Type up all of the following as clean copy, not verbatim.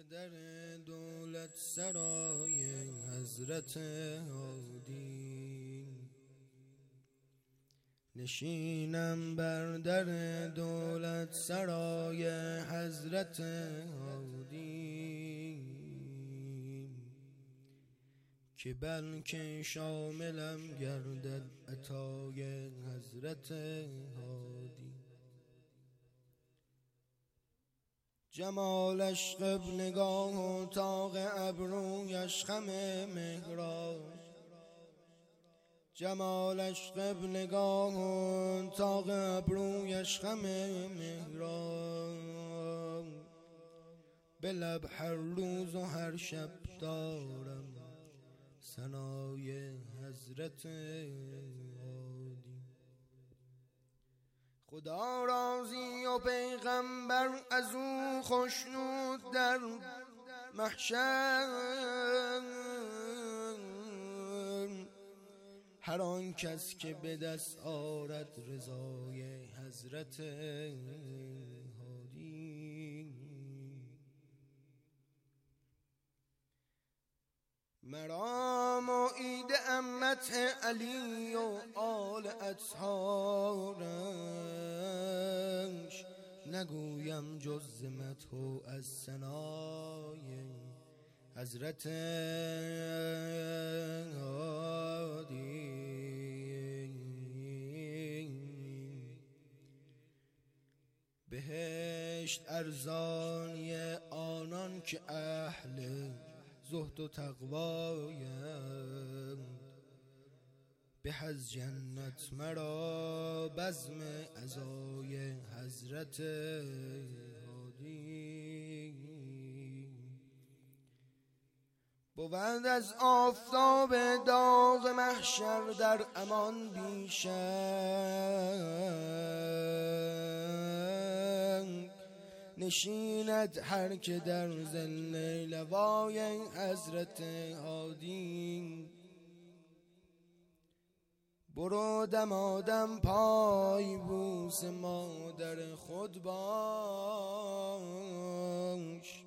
در دولت سرای حضرت هادی، نشینم بر در دولت سرای حضرت هادی، که بلکه شاملم گردد عطای حضرت هادی. جمالش قبل نگاه و طاق ابرویش خم مهراب، جمالش قبل نگاه و طاق ابرویش خم مهراب، به لب هر روز و هر شب دارم ثنای حضرت هادی. خدا راضی و پیغمبر از او خوشنود در محشر، هر آن کس که به دست آرد رضای حضرت هادی. مرام و عید امت علی و آل اطهارش، نگویم جز مدح و از ثنای حضرت هادی. بهشت ارزانی آنان که اهل زهد و تقوایند، به از جنت مرا بزم عزای حضرت هادی. بود از آفتاب داغ محشر در امان بیشک، نشیند هر که در ظل لوای حضرت هادی. برو دمادم پای بوس مادر خود باش،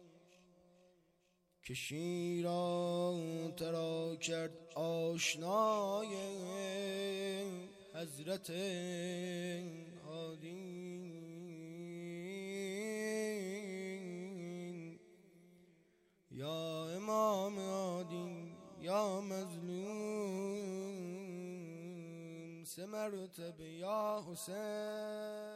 که شیران ترا کرد آشنای حضرت هادی. یا امام هادی یا مظلوم، 3 مرتبه یا حسین.